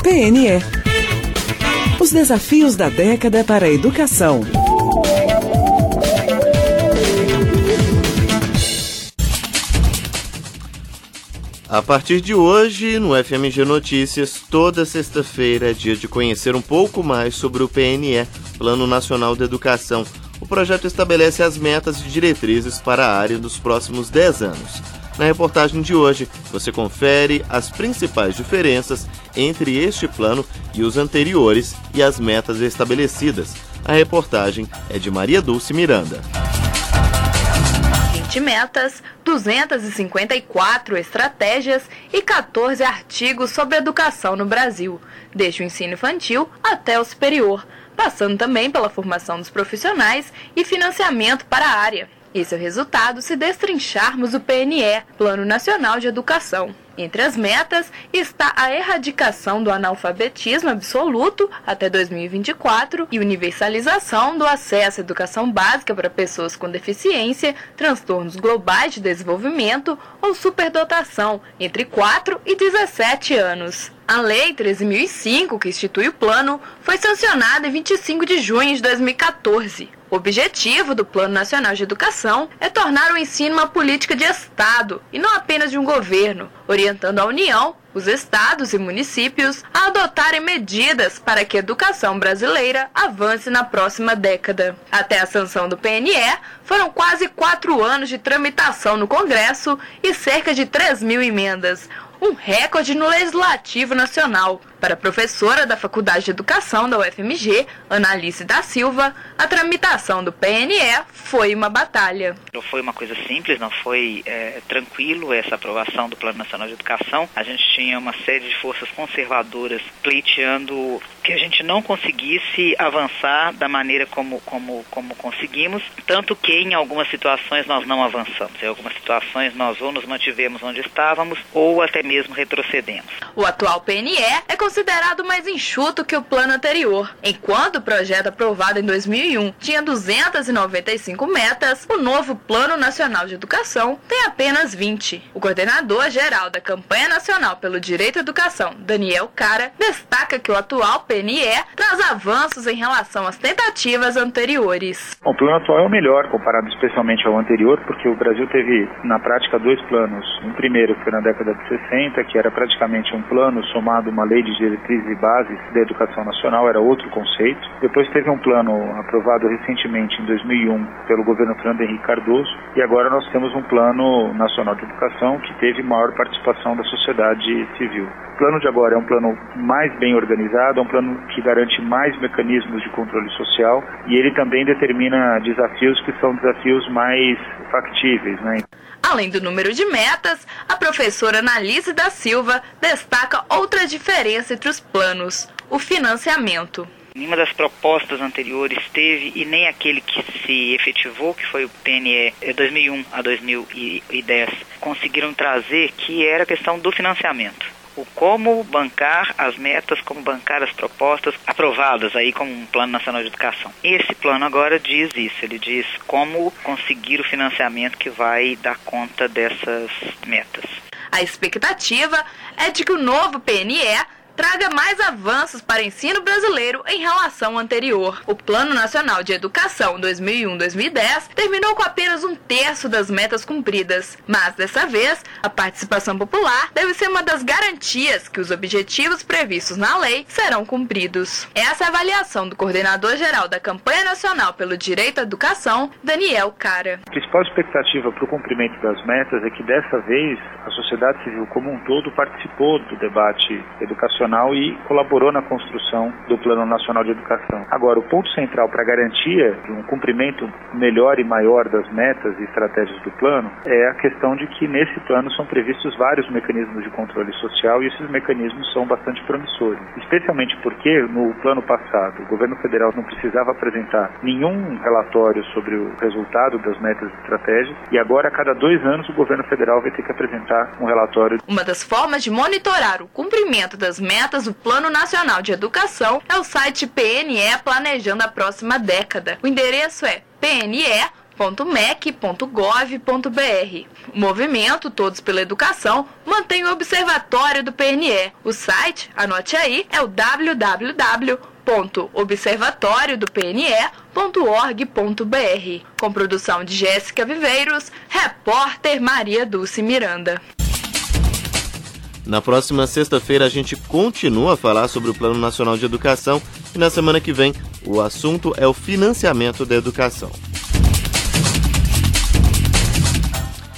PNE. Os desafios da década para a educação. A partir de hoje, no FMG Notícias, toda sexta-feira é dia de conhecer um pouco mais sobre o PNE, Plano Nacional de Educação. O projeto estabelece as metas e diretrizes para a área dos próximos 10 anos. Na reportagem de hoje, você confere as principais diferenças entre este plano e os anteriores e as metas estabelecidas. A reportagem é de Maria Dulce Miranda. 20 metas, 254 estratégias e 14 artigos sobre educação no Brasil, desde o ensino infantil até o superior, passando também pela formação dos profissionais e financiamento para a área. Esse é o resultado se destrincharmos o PNE, Plano Nacional de Educação. Entre as metas está a erradicação do analfabetismo absoluto até 2024 e universalização do acesso à educação básica para pessoas com deficiência, transtornos globais de desenvolvimento ou superdotação entre 4 e 17 anos. A Lei 13.005, que institui o plano, foi sancionada em 25 de junho de 2014. O objetivo do Plano Nacional de Educação é tornar o ensino uma política de Estado e não apenas de um governo, orientando a União, os estados e municípios a adotarem medidas para que a educação brasileira avance na próxima década. Até a sanção do PNE, foram quase 4 anos de tramitação no Congresso e cerca de 3.000 emendas. Um recorde no Legislativo Nacional. Para a professora da Faculdade de Educação da UFMG, Analice da Silva, a tramitação do PNE foi uma batalha. Não foi uma coisa simples, não foi tranquilo essa aprovação do Plano Nacional de Educação. A gente tinha uma série de forças conservadoras pleiteando que a gente não conseguisse avançar da maneira como conseguimos, tanto que em algumas situações nós não avançamos. Em algumas situações nós ou nos mantivemos onde estávamos ou até mesmo retrocedemos. O atual PNE é considerado mais enxuto que o plano anterior. Enquanto o projeto aprovado em 2001 tinha 295 metas, o novo Plano Nacional de Educação tem apenas 20. O coordenador-geral da Campanha Nacional pelo Direito à Educação, Daniel Cara, destaca que o atual PNE traz avanços em relação às tentativas anteriores. O plano atual é o melhor, comparado especialmente ao anterior, porque o Brasil teve, na prática, 2 planos. Um primeiro foi na década de 60, que era praticamente um plano somado uma lei de diretrizes e bases da educação nacional, era outro conceito. Depois teve um plano aprovado recentemente, em 2001, pelo governo Fernando Henrique Cardoso, e agora nós temos um Plano Nacional de Educação que teve maior participação da sociedade civil. O plano de agora é um plano mais bem organizado, é um plano que garante mais mecanismos de controle social e ele também determina desafios que são desafios mais factíveis, né? Além do número de metas, a professora Analice da Silva destaca outra diferença entre os planos: o financiamento. Nenhuma das propostas anteriores teve, e nem aquele que se efetivou, que foi o PNE 2001 a 2010, conseguiram trazer, que era a questão do financiamento. O como bancar as metas, como bancar as propostas aprovadas aí como um Plano Nacional de Educação. Esse plano agora diz isso, ele diz como conseguir o financiamento que vai dar conta dessas metas. A expectativa é de que o novo PNE traga mais avanços para o ensino brasileiro em relação ao anterior. O Plano Nacional de Educação 2001-2010 terminou com apenas 1/3 das metas cumpridas, mas dessa vez a participação popular deve ser uma das garantias que os objetivos previstos na lei serão cumpridos. Essa é a avaliação do coordenador-geral da Campanha Nacional pelo Direito à Educação, Daniel Cara. A principal expectativa para o cumprimento das metas é que dessa vez a sociedade civil como um todo participou do debate educacional e colaborou na construção do Plano Nacional de Educação. Agora, o ponto central para a garantia de um cumprimento melhor e maior das metas e estratégias do plano é a questão de que nesse plano são previstos vários mecanismos de controle social e esses mecanismos são bastante promissores. Especialmente porque no plano passado o governo federal não precisava apresentar nenhum relatório sobre o resultado das metas e estratégias e agora a cada 2 anos o governo federal vai ter que apresentar um relatório. Uma das formas de monitorar o cumprimento das metas do Plano Nacional de Educação é o site PNE Planejando a Próxima Década. O endereço é pne.gov.br. O movimento Todos pela Educação mantém o Observatório do PNE. O site, anote aí, é o www.observatoriodopne.org.br. Com produção de Jéssica Viveiros, repórter Maria Dulce Miranda. Na próxima sexta-feira a gente continua a falar sobre o Plano Nacional de Educação e na semana que vem o assunto é o financiamento da educação.